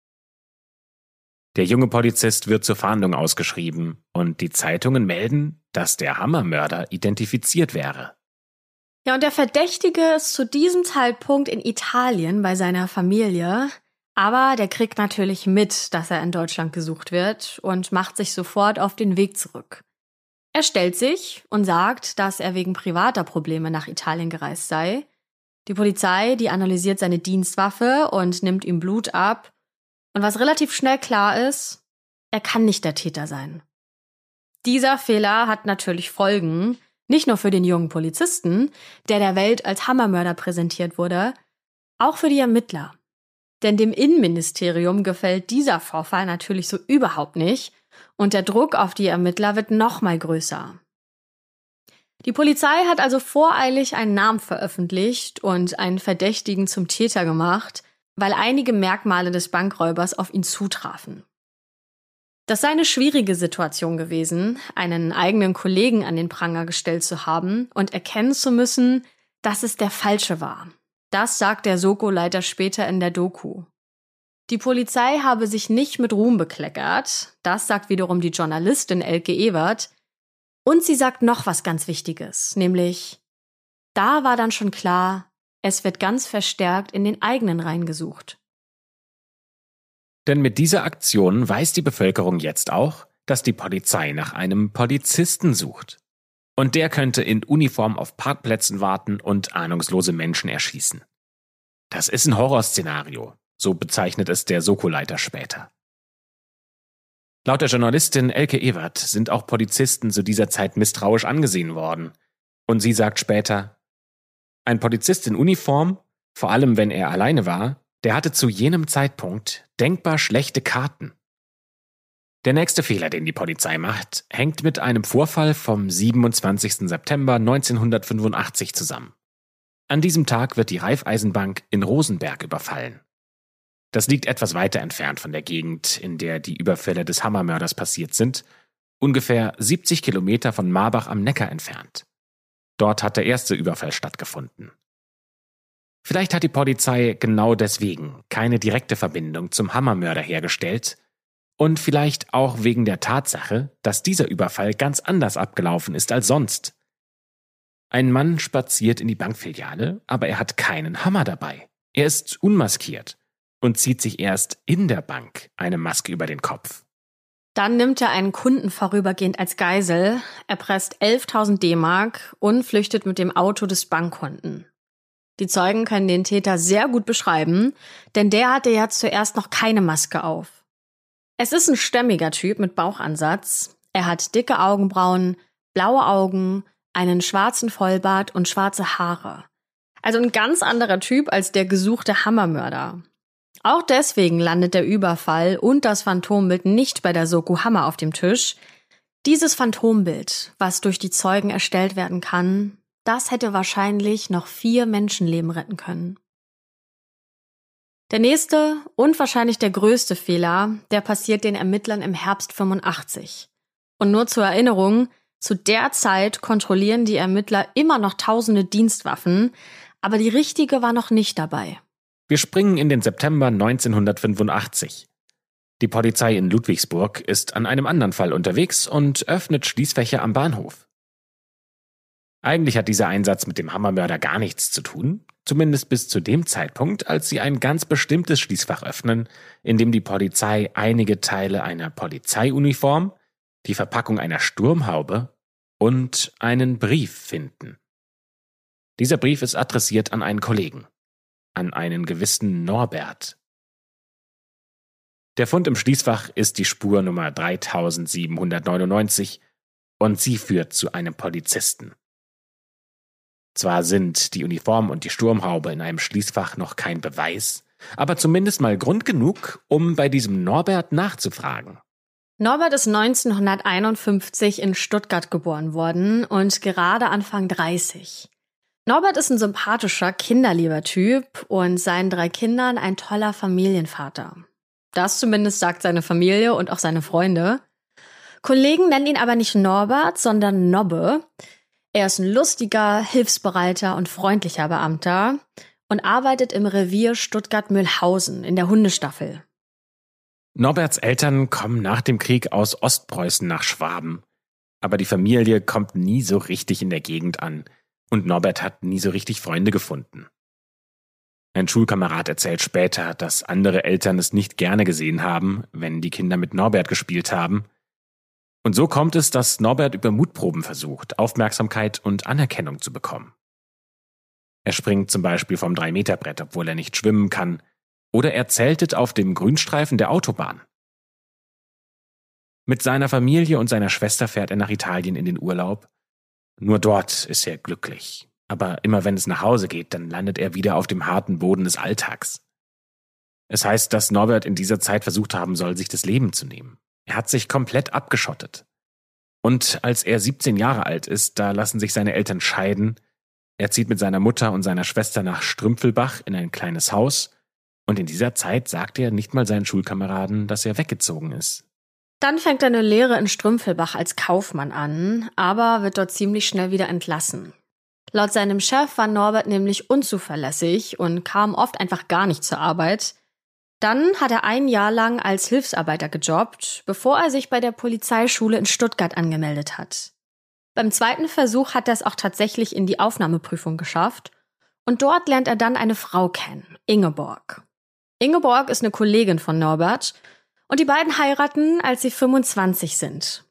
Der junge Polizist wird zur Fahndung ausgeschrieben und die Zeitungen melden, dass der Hammermörder identifiziert wäre. Ja, und der Verdächtige ist zu diesem Zeitpunkt in Italien bei seiner Familie, aber der kriegt natürlich mit, dass er in Deutschland gesucht wird und macht sich sofort auf den Weg zurück. Er stellt sich und sagt, dass er wegen privater Probleme nach Italien gereist sei. Die Polizei, die analysiert seine Dienstwaffe und nimmt ihm Blut ab. Und was relativ schnell klar ist, er kann nicht der Täter sein. Dieser Fehler hat natürlich Folgen, nicht nur für den jungen Polizisten, der der Welt als Hammermörder präsentiert wurde, auch für die Ermittler. Denn dem Innenministerium gefällt dieser Vorfall natürlich so überhaupt nicht und der Druck auf die Ermittler wird noch mal größer. Die Polizei hat also voreilig einen Namen veröffentlicht und einen Verdächtigen zum Täter gemacht, weil einige Merkmale des Bankräubers auf ihn zutrafen. Das sei eine schwierige Situation gewesen, einen eigenen Kollegen an den Pranger gestellt zu haben und erkennen zu müssen, dass es der Falsche war. Das sagt der Soko-Leiter später in der Doku. Die Polizei habe sich nicht mit Ruhm bekleckert, das sagt wiederum die Journalistin Elke Ewert. Und sie sagt noch was ganz Wichtiges, nämlich, da war dann schon klar, es wird ganz verstärkt in den eigenen Reihen gesucht. Denn mit dieser Aktion weiß die Bevölkerung jetzt auch, dass die Polizei nach einem Polizisten sucht. Und der könnte in Uniform auf Parkplätzen warten und ahnungslose Menschen erschießen. Das ist ein Horrorszenario, so bezeichnet es der Soko-Leiter später. Laut der Journalistin Elke Ewert sind auch Polizisten zu dieser Zeit misstrauisch angesehen worden. Und sie sagt später: Ein Polizist in Uniform, vor allem wenn er alleine war, der hatte zu jenem Zeitpunkt denkbar schlechte Karten. Der nächste Fehler, den die Polizei macht, hängt mit einem Vorfall vom siebenundzwanzigsten September neunzehnhundertfünfundachtzig zusammen. An diesem Tag wird die Raiffeisenbank in Rosenberg überfallen. Das liegt etwas weiter entfernt von der Gegend, in der die Überfälle des Hammermörders passiert sind, ungefähr siebzig Kilometer von Marbach am Neckar entfernt. Dort hat der erste Überfall stattgefunden. Vielleicht hat die Polizei genau deswegen keine direkte Verbindung zum Hammermörder hergestellt und vielleicht auch wegen der Tatsache, dass dieser Überfall ganz anders abgelaufen ist als sonst. Ein Mann spaziert in die Bankfiliale, aber er hat keinen Hammer dabei. Er ist unmaskiert und zieht sich erst in der Bank eine Maske über den Kopf. Dann nimmt er einen Kunden vorübergehend als Geisel, erpresst elftausend D-Mark und flüchtet mit dem Auto des Bankkunden. Die Zeugen können den Täter sehr gut beschreiben, denn der hatte ja zuerst noch keine Maske auf. Es ist ein stämmiger Typ mit Bauchansatz. Er hat dicke Augenbrauen, blaue Augen, einen schwarzen Vollbart und schwarze Haare. Also ein ganz anderer Typ als der gesuchte Hammermörder. Auch deswegen landet der Überfall und das Phantombild nicht bei der Soko Hammer auf dem Tisch. Dieses Phantombild, was durch die Zeugen erstellt werden kann, das hätte wahrscheinlich noch vier Menschenleben retten können. Der nächste und wahrscheinlich der größte Fehler, der passiert den Ermittlern im Herbst fünfundachtzig. Und nur zur Erinnerung, zu der Zeit kontrollieren die Ermittler immer noch tausende Dienstwaffen, aber die richtige war noch nicht dabei. Wir springen in den September neunzehnhundertfünfundachtzig. Die Polizei in Ludwigsburg ist an einem anderen Fall unterwegs und öffnet Schließfächer am Bahnhof. Eigentlich hat dieser Einsatz mit dem Hammermörder gar nichts zu tun, zumindest bis zu dem Zeitpunkt, als sie ein ganz bestimmtes Schließfach öffnen, in dem die Polizei einige Teile einer Polizeiuniform, die Verpackung einer Sturmhaube und einen Brief finden. Dieser Brief ist adressiert an einen Kollegen, an einen gewissen Norbert. Der Fund im Schließfach ist die Spur Nummer dreitausendsiebenhundertneunundneunzig und sie führt zu einem Polizisten. Zwar sind die Uniform und die Sturmhaube in einem Schließfach noch kein Beweis, aber zumindest mal Grund genug, um bei diesem Norbert nachzufragen. Norbert ist neunzehnhunderteinundfünfzig in Stuttgart geboren worden und gerade Anfang dreißig. Norbert ist ein sympathischer, kinderlieber Typ und seinen drei Kindern ein toller Familienvater. Das zumindest sagt seine Familie und auch seine Freunde. Kollegen nennen ihn aber nicht Norbert, sondern Nobbe. Er ist ein lustiger, hilfsbereiter und freundlicher Beamter und arbeitet im Revier Stuttgart-Mühlhausen in der Hundestaffel. Norberts Eltern kommen nach dem Krieg aus Ostpreußen nach Schwaben. Aber die Familie kommt nie so richtig in der Gegend an und Norbert hat nie so richtig Freunde gefunden. Ein Schulkamerad erzählt später, dass andere Eltern es nicht gerne gesehen haben, wenn die Kinder mit Norbert gespielt haben. Und so kommt es, dass Norbert über Mutproben versucht, Aufmerksamkeit und Anerkennung zu bekommen. Er springt zum Beispiel vom drei-Meter-Brett, obwohl er nicht schwimmen kann, oder er zeltet auf dem Grünstreifen der Autobahn. Mit seiner Familie und seiner Schwester fährt er nach Italien in den Urlaub. Nur dort ist er glücklich. Aber immer wenn es nach Hause geht, dann landet er wieder auf dem harten Boden des Alltags. Es heißt, dass Norbert in dieser Zeit versucht haben soll, sich das Leben zu nehmen. Er hat sich komplett abgeschottet. Und als er siebzehn Jahre alt ist, da lassen sich seine Eltern scheiden. Er zieht mit seiner Mutter und seiner Schwester nach Strümpfelbach in ein kleines Haus. Und in dieser Zeit sagt er nicht mal seinen Schulkameraden, dass er weggezogen ist. Dann fängt er eine Lehre in Strümpfelbach als Kaufmann an, aber wird dort ziemlich schnell wieder entlassen. Laut seinem Chef war Norbert nämlich unzuverlässig und kam oft einfach gar nicht zur Arbeit. Dann hat er ein Jahr lang als Hilfsarbeiter gejobbt, bevor er sich bei der Polizeischule in Stuttgart angemeldet hat. Beim zweiten Versuch hat er es auch tatsächlich in die Aufnahmeprüfung geschafft und dort lernt er dann eine Frau kennen, Ingeborg. Ingeborg ist eine Kollegin von Norbert und die beiden heiraten, als sie fünfundzwanzig sind.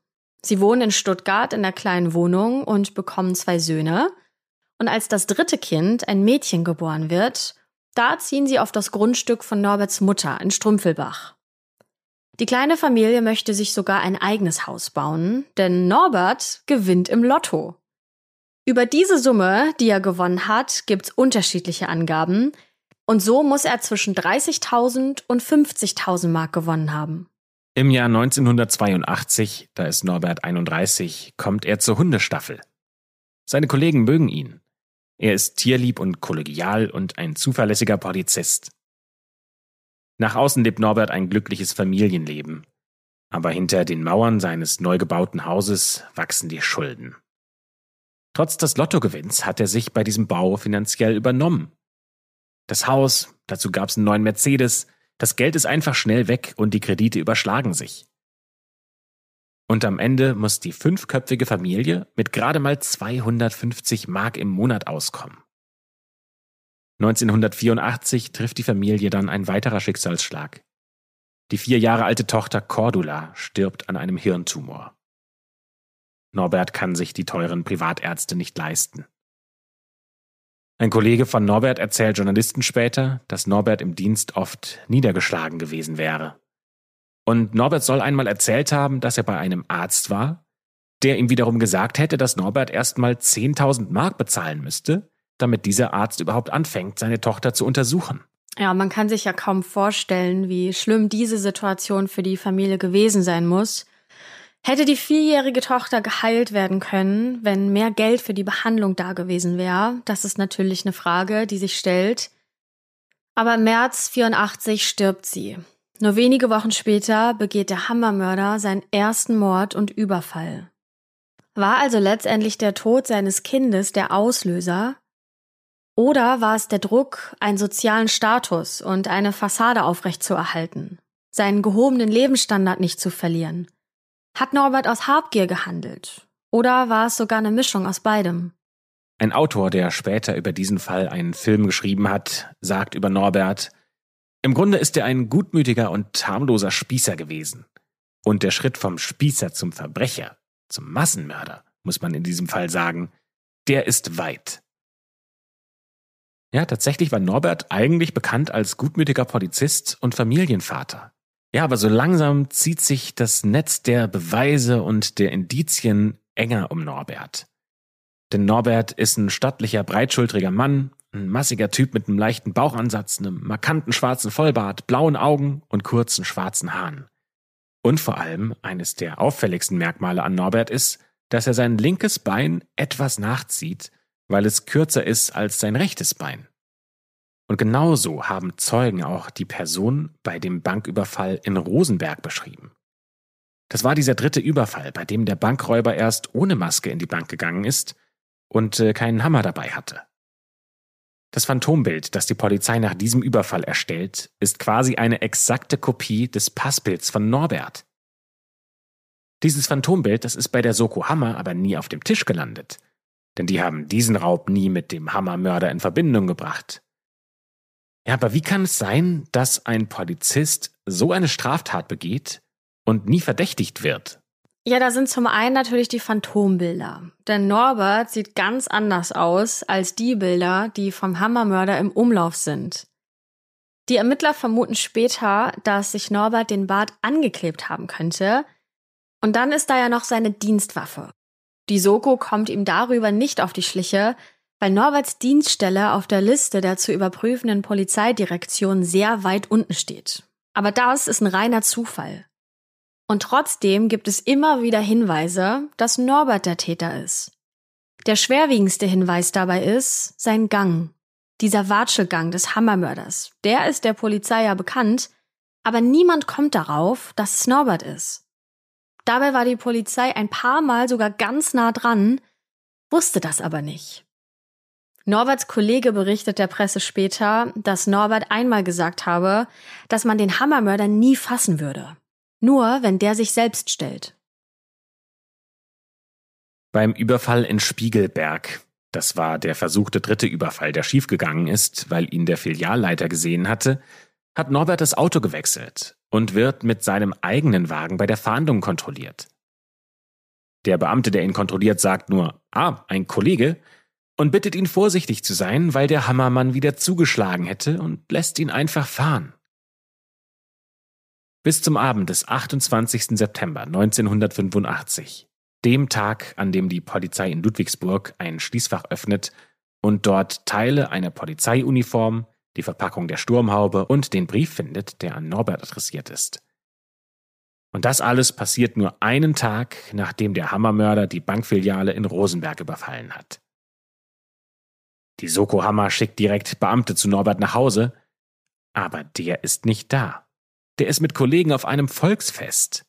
Sie wohnen in Stuttgart in der kleinen Wohnung und bekommen zwei Söhne. Und als das dritte Kind, ein Mädchen, geboren wird, da ziehen sie auf das Grundstück von Norberts Mutter in Strümpfelbach. Die kleine Familie möchte sich sogar ein eigenes Haus bauen, denn Norbert gewinnt im Lotto. Über diese Summe, die er gewonnen hat, gibt's unterschiedliche Angaben. Und so muss er zwischen dreißigtausend und fünfzigtausend Mark gewonnen haben. Im Jahr neunzehnhundertzweiundachtzig, da ist Norbert einunddreißig, kommt er zur Hundestaffel. Seine Kollegen mögen ihn. Er ist tierlieb und kollegial und ein zuverlässiger Polizist. Nach außen lebt Norbert ein glückliches Familienleben. Aber hinter den Mauern seines neu gebauten Hauses wachsen die Schulden. Trotz des Lottogewinns hat er sich bei diesem Bau finanziell übernommen. Das Haus, dazu gab es einen neuen Mercedes, das Geld ist einfach schnell weg und die Kredite überschlagen sich. Und am Ende muss die fünfköpfige Familie mit gerade mal zweihundertfünfzig Mark im Monat auskommen. neunzehnhundertvierundachtzig trifft die Familie dann ein weiterer Schicksalsschlag. Die vier Jahre alte Tochter Cordula stirbt an einem Hirntumor. Norbert kann sich die teuren Privatärzte nicht leisten. Ein Kollege von Norbert erzählt Journalisten später, dass Norbert im Dienst oft niedergeschlagen gewesen wäre. Und Norbert soll einmal erzählt haben, dass er bei einem Arzt war, der ihm wiederum gesagt hätte, dass Norbert erstmal zehntausend Mark bezahlen müsste, damit dieser Arzt überhaupt anfängt, seine Tochter zu untersuchen. Ja, man kann sich ja kaum vorstellen, wie schlimm diese Situation für die Familie gewesen sein muss. Hätte die vierjährige Tochter geheilt werden können, wenn mehr Geld für die Behandlung da gewesen wäre? Das ist natürlich eine Frage, die sich stellt. Aber im März vierundachtzig stirbt sie. Nur wenige Wochen später begeht der Hammermörder seinen ersten Mord und Überfall. War also letztendlich der Tod seines Kindes der Auslöser? Oder war es der Druck, einen sozialen Status und eine Fassade aufrechtzuerhalten, seinen gehobenen Lebensstandard nicht zu verlieren? Hat Norbert aus Habgier gehandelt? Oder war es sogar eine Mischung aus beidem? Ein Autor, der später über diesen Fall einen Film geschrieben hat, sagt über Norbert: Im Grunde ist er ein gutmütiger und harmloser Spießer gewesen. Und der Schritt vom Spießer zum Verbrecher, zum Massenmörder, muss man in diesem Fall sagen, der ist weit. Ja, tatsächlich war Norbert eigentlich bekannt als gutmütiger Polizist und Familienvater. Ja, aber so langsam zieht sich das Netz der Beweise und der Indizien enger um Norbert. Denn Norbert ist ein stattlicher, breitschultriger Mann, ein massiger Typ mit einem leichten Bauchansatz, einem markanten schwarzen Vollbart, blauen Augen und kurzen schwarzen Haaren. Und vor allem, eines der auffälligsten Merkmale an Norbert ist, dass er sein linkes Bein etwas nachzieht, weil es kürzer ist als sein rechtes Bein. Und genauso haben Zeugen auch die Person bei dem Banküberfall in Rosenberg beschrieben. Das war dieser dritte Überfall, bei dem der Bankräuber erst ohne Maske in die Bank gegangen ist und äh, keinen Hammer dabei hatte. Das Phantombild, das die Polizei nach diesem Überfall erstellt, ist quasi eine exakte Kopie des Passbilds von Norbert. Dieses Phantombild, das ist bei der Soko Hammer aber nie auf dem Tisch gelandet, denn die haben diesen Raub nie mit dem Hammermörder in Verbindung gebracht. Ja, aber wie kann es sein, dass ein Polizist so eine Straftat begeht und nie verdächtigt wird? Ja, da sind zum einen natürlich die Phantombilder. Denn Norbert sieht ganz anders aus als die Bilder, die vom Hammermörder im Umlauf sind. Die Ermittler vermuten später, dass sich Norbert den Bart angeklebt haben könnte. Und dann ist da ja noch seine Dienstwaffe. Die Soko kommt ihm darüber nicht auf die Schliche, weil Norberts Dienststelle auf der Liste der zu überprüfenden Polizeidirektion sehr weit unten steht. Aber das ist ein reiner Zufall. Und trotzdem gibt es immer wieder Hinweise, dass Norbert der Täter ist. Der schwerwiegendste Hinweis dabei ist sein Gang. Dieser Watschelgang des Hammermörders. Der ist der Polizei ja bekannt, aber niemand kommt darauf, dass es Norbert ist. Dabei war die Polizei ein paar Mal sogar ganz nah dran, wusste das aber nicht. Norberts Kollege berichtet der Presse später, dass Norbert einmal gesagt habe, dass man den Hammermörder nie fassen würde. Nur, wenn der sich selbst stellt. Beim Überfall in Spiegelberg, das war der versuchte dritte Überfall, der schiefgegangen ist, weil ihn der Filialleiter gesehen hatte, hat Norbert das Auto gewechselt und wird mit seinem eigenen Wagen bei der Fahndung kontrolliert. Der Beamte, der ihn kontrolliert, sagt nur, ah, ein Kollege, und bittet ihn vorsichtig zu sein, weil der Hammermann wieder zugeschlagen hätte und lässt ihn einfach fahren. Bis zum Abend des achtundzwanzigsten September neunzehnhundertfünfundachtzig, dem Tag, an dem die Polizei in Ludwigsburg ein Schließfach öffnet und dort Teile einer Polizeiuniform, die Verpackung der Sturmhaube und den Brief findet, der an Norbert adressiert ist. Und das alles passiert nur einen Tag, nachdem der Hammermörder die Bankfiliale in Rosenberg überfallen hat. Die Soko Hammer schickt direkt Beamte zu Norbert nach Hause, aber der ist nicht da. Der ist mit Kollegen auf einem Volksfest.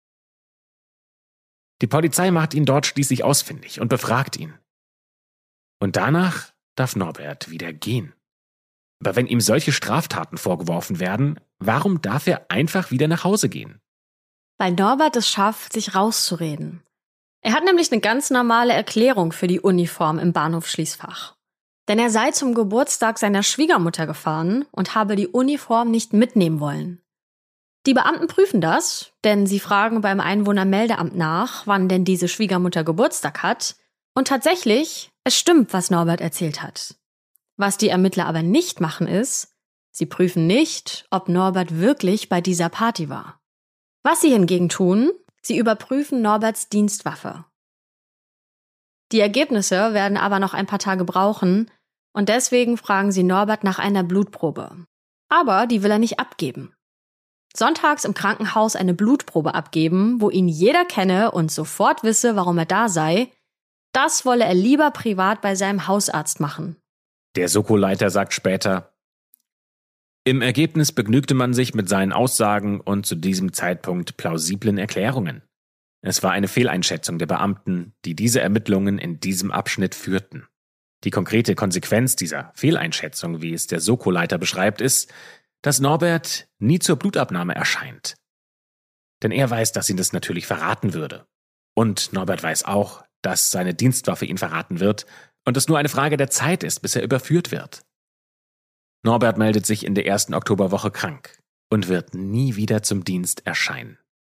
Die Polizei macht ihn dort schließlich ausfindig und befragt ihn. Und danach darf Norbert wieder gehen. Aber wenn ihm solche Straftaten vorgeworfen werden, warum darf er einfach wieder nach Hause gehen? Weil Norbert es schafft, sich rauszureden. Er hat nämlich eine ganz normale Erklärung für die Uniform im Bahnhofsschließfach. Denn er sei zum Geburtstag seiner Schwiegermutter gefahren und habe die Uniform nicht mitnehmen wollen. Die Beamten prüfen das, denn sie fragen beim Einwohnermeldeamt nach, wann denn diese Schwiegermutter Geburtstag hat. Und tatsächlich, es stimmt, was Norbert erzählt hat. Was die Ermittler aber nicht machen ist, sie prüfen nicht, ob Norbert wirklich bei dieser Party war. Was sie hingegen tun, sie überprüfen Norberts Dienstwaffe. Die Ergebnisse werden aber noch ein paar Tage brauchen und deswegen fragen sie Norbert nach einer Blutprobe. Aber die will er nicht abgeben. Sonntags im Krankenhaus eine Blutprobe abgeben, wo ihn jeder kenne und sofort wisse, warum er da sei, das wolle er lieber privat bei seinem Hausarzt machen. Der Soko-Leiter sagt später, im Ergebnis begnügte man sich mit seinen Aussagen und zu diesem Zeitpunkt plausiblen Erklärungen. Es war eine Fehleinschätzung der Beamten, die diese Ermittlungen in diesem Abschnitt führten. Die konkrete Konsequenz dieser Fehleinschätzung, wie es der Soko-Leiter beschreibt, ist, dass Norbert nie zur Blutabnahme erscheint. Denn er weiß, dass ihn das natürlich verraten würde. Und Norbert weiß auch, dass seine Dienstwaffe ihn verraten wird und es nur eine Frage der Zeit ist, bis er überführt wird. Norbert meldet sich in der ersten Oktoberwoche krank und wird nie wieder zum Dienst erscheinen.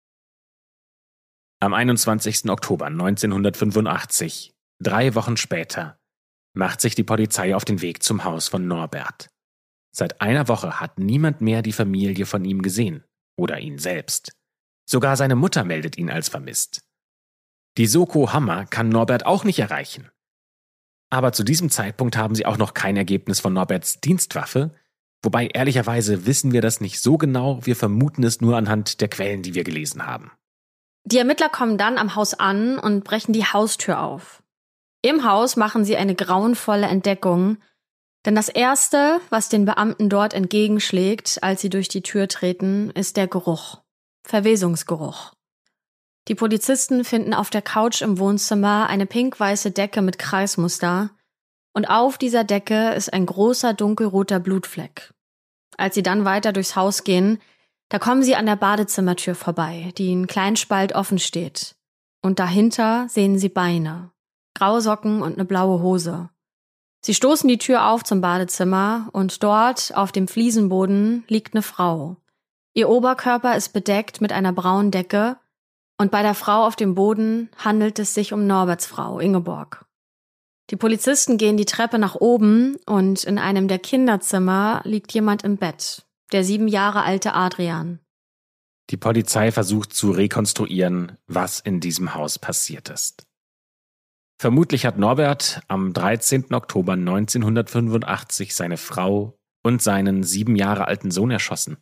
Am einundzwanzigsten Oktober neunzehnhundertfünfundachtzig, drei Wochen später, macht sich die Polizei auf den Weg zum Haus von Norbert. Seit einer Woche hat niemand mehr die Familie von ihm gesehen oder ihn selbst. Sogar seine Mutter meldet ihn als vermisst. Die Soko Hammer kann Norbert auch nicht erreichen. Aber zu diesem Zeitpunkt haben sie auch noch kein Ergebnis von Norberts Dienstwaffe, wobei ehrlicherweise wissen wir das nicht so genau, wir vermuten es nur anhand der Quellen, die wir gelesen haben. Die Ermittler kommen dann am Haus an und brechen die Haustür auf. Im Haus machen sie eine grauenvolle Entdeckung, denn das Erste, was den Beamten dort entgegenschlägt, als sie durch die Tür treten, ist der Geruch. Verwesungsgeruch. Die Polizisten finden auf der Couch im Wohnzimmer eine pink-weiße Decke mit Kreismuster und auf dieser Decke ist ein großer dunkelroter Blutfleck. Als sie dann weiter durchs Haus gehen, da kommen sie an der Badezimmertür vorbei, die in kleinen Spalt offen steht. Und dahinter sehen sie Beine, graue Socken und eine blaue Hose. Sie stoßen die Tür auf zum Badezimmer und dort, auf dem Fliesenboden, liegt eine Frau. Ihr Oberkörper ist bedeckt mit einer braunen Decke und bei der Frau auf dem Boden handelt es sich um Norberts Frau, Ingeborg. Die Polizisten gehen die Treppe nach oben und in einem der Kinderzimmer liegt jemand im Bett, der sieben Jahre alte Adrian. Die Polizei versucht zu rekonstruieren, was in diesem Haus passiert ist. Vermutlich hat Norbert am dreizehnten Oktober neunzehnhundertfünfundachtzig seine Frau und seinen sieben Jahre alten Sohn erschossen.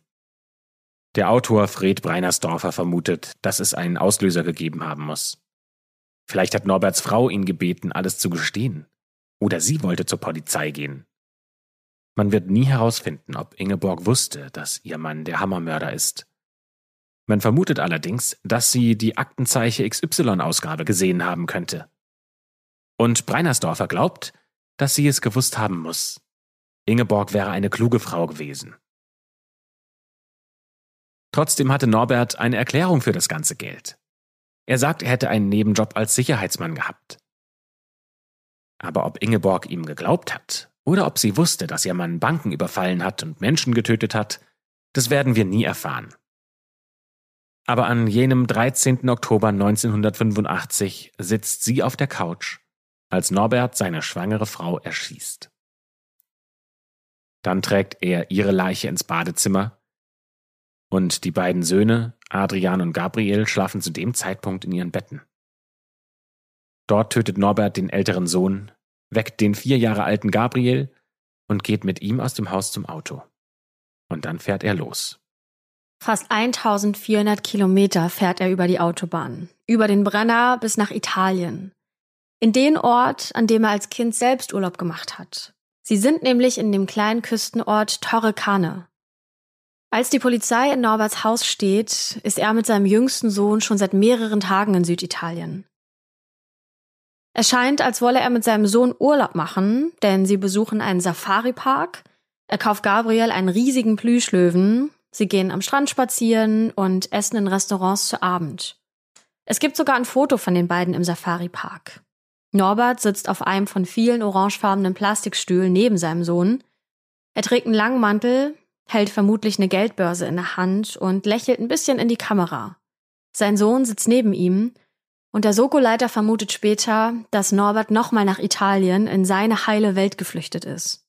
Der Autor Fred Breinersdorfer vermutet, dass es einen Auslöser gegeben haben muss. Vielleicht hat Norberts Frau ihn gebeten, alles zu gestehen. Oder sie wollte zur Polizei gehen. Man wird nie herausfinden, ob Ingeborg wusste, dass ihr Mann der Hammermörder ist. Man vermutet allerdings, dass sie die Aktenzeichen X Y-Ausgabe gesehen haben könnte. Und Breinersdorfer glaubt, dass sie es gewusst haben muss. Ingeborg wäre eine kluge Frau gewesen. Trotzdem hatte Norbert eine Erklärung für das ganze Geld. Er sagt, er hätte einen Nebenjob als Sicherheitsmann gehabt. Aber ob Ingeborg ihm geglaubt hat oder ob sie wusste, dass ihr Mann Banken überfallen hat und Menschen getötet hat, das werden wir nie erfahren. Aber an jenem dreizehnten Oktober neunzehnhundertfünfundachtzig sitzt sie auf der Couch, als Norbert seine schwangere Frau erschießt. Dann trägt er ihre Leiche ins Badezimmer und die beiden Söhne, Adrian und Gabriel, schlafen zu dem Zeitpunkt in ihren Betten. Dort tötet Norbert den älteren Sohn, weckt den vier Jahre alten Gabriel und geht mit ihm aus dem Haus zum Auto. Und dann fährt er los. Fast eintausendvierhundert Kilometer fährt er über die Autobahn, über den Brenner bis nach Italien. In den Ort, an dem er als Kind selbst Urlaub gemacht hat. Sie sind nämlich in dem kleinen Küstenort Torre Cane. Als die Polizei in Norberts Haus steht, ist er mit seinem jüngsten Sohn schon seit mehreren Tagen in Süditalien. Es scheint, als wolle er mit seinem Sohn Urlaub machen, denn sie besuchen einen Safari-Park, er kauft Gabriel einen riesigen Plüschlöwen, sie gehen am Strand spazieren und essen in Restaurants zu Abend. Es gibt sogar ein Foto von den beiden im Safari-Park. Norbert sitzt auf einem von vielen orangefarbenen Plastikstühlen neben seinem Sohn. Er trägt einen langen Mantel, hält vermutlich eine Geldbörse in der Hand und lächelt ein bisschen in die Kamera. Sein Sohn sitzt neben ihm und der Soko-Leiter vermutet später, dass Norbert nochmal nach Italien in seine heile Welt geflüchtet ist.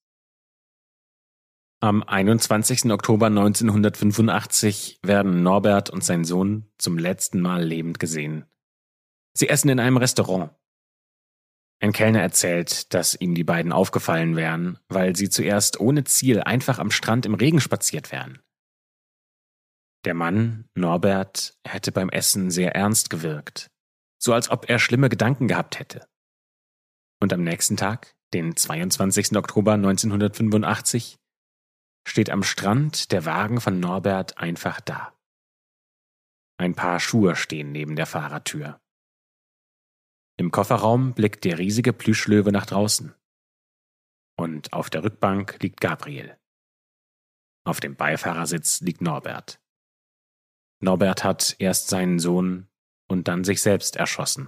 Am einundzwanzigsten Oktober neunzehnhundertfünfundachtzig werden Norbert und sein Sohn zum letzten Mal lebend gesehen. Sie essen in einem Restaurant. Ein Kellner erzählt, dass ihm die beiden aufgefallen wären, weil sie zuerst ohne Ziel einfach am Strand im Regen spaziert wären. Der Mann, Norbert, hätte beim Essen sehr ernst gewirkt, so als ob er schlimme Gedanken gehabt hätte. Und am nächsten Tag, den zweiundzwanzigsten Oktober neunzehnhundertfünfundachtzig, steht am Strand der Wagen von Norbert einfach da. Ein paar Schuhe stehen neben der Fahrertür. Im Kofferraum blickt der riesige Plüschlöwe nach draußen. Und auf der Rückbank liegt Gabriel. Auf dem Beifahrersitz liegt Norbert. Norbert hat erst seinen Sohn und dann sich selbst erschossen.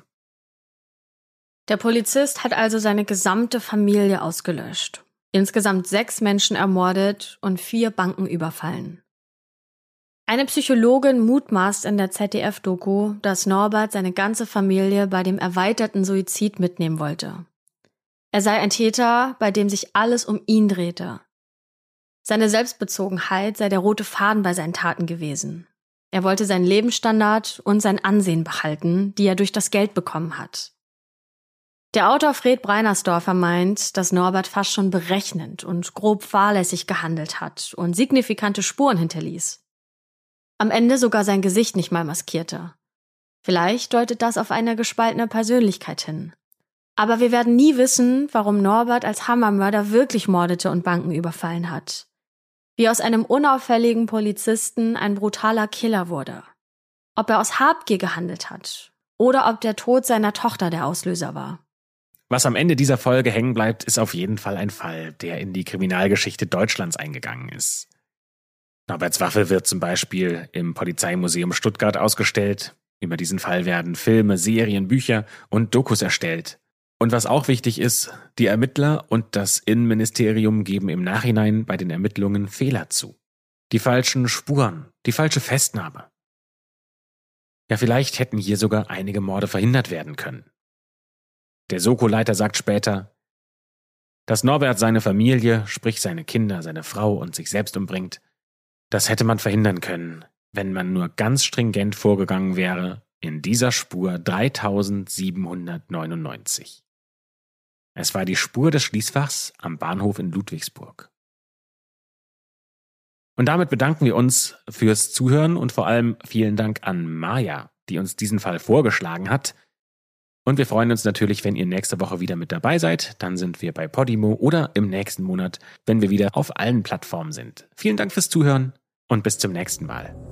Der Polizist hat also seine gesamte Familie ausgelöscht. Insgesamt sechs Menschen ermordet und vier Banken überfallen. Eine Psychologin mutmaßt in der Z D F-Doku, dass Norbert seine ganze Familie bei dem erweiterten Suizid mitnehmen wollte. Er sei ein Täter, bei dem sich alles um ihn drehte. Seine Selbstbezogenheit sei der rote Faden bei seinen Taten gewesen. Er wollte seinen Lebensstandard und sein Ansehen behalten, die er durch das Geld bekommen hat. Der Autor Fred Breinersdorfer meint, dass Norbert fast schon berechnend und grob fahrlässig gehandelt hat und signifikante Spuren hinterließ. Am Ende sogar sein Gesicht nicht mal maskierte. Vielleicht deutet das auf eine gespaltene Persönlichkeit hin. Aber wir werden nie wissen, warum Norbert als Hammermörder wirklich mordete und Banken überfallen hat. Wie aus einem unauffälligen Polizisten ein brutaler Killer wurde. Ob er aus Habgier gehandelt hat oder ob der Tod seiner Tochter der Auslöser war. Was am Ende dieser Folge hängen bleibt, ist auf jeden Fall ein Fall, der in die Kriminalgeschichte Deutschlands eingegangen ist. Norberts Waffe wird zum Beispiel im Polizeimuseum Stuttgart ausgestellt. Über diesen Fall werden Filme, Serien, Bücher und Dokus erstellt. Und was auch wichtig ist, die Ermittler und das Innenministerium geben im Nachhinein bei den Ermittlungen Fehler zu. Die falschen Spuren, die falsche Festnahme. Ja, vielleicht hätten hier sogar einige Morde verhindert werden können. Der Soko-Leiter sagt später, dass Norbert seine Familie, sprich seine Kinder, seine Frau und sich selbst umbringt. Das hätte man verhindern können, wenn man nur ganz stringent vorgegangen wäre in dieser Spur dreitausendsiebenhundertneunundneunzig. Es war die Spur des Schließfachs am Bahnhof in Ludwigsburg. Und damit bedanken wir uns fürs Zuhören und vor allem vielen Dank an Maja, die uns diesen Fall vorgeschlagen hat. Und wir freuen uns natürlich, wenn ihr nächste Woche wieder mit dabei seid. Dann sind wir bei Podimo oder im nächsten Monat, wenn wir wieder auf allen Plattformen sind. Vielen Dank fürs Zuhören und bis zum nächsten Mal.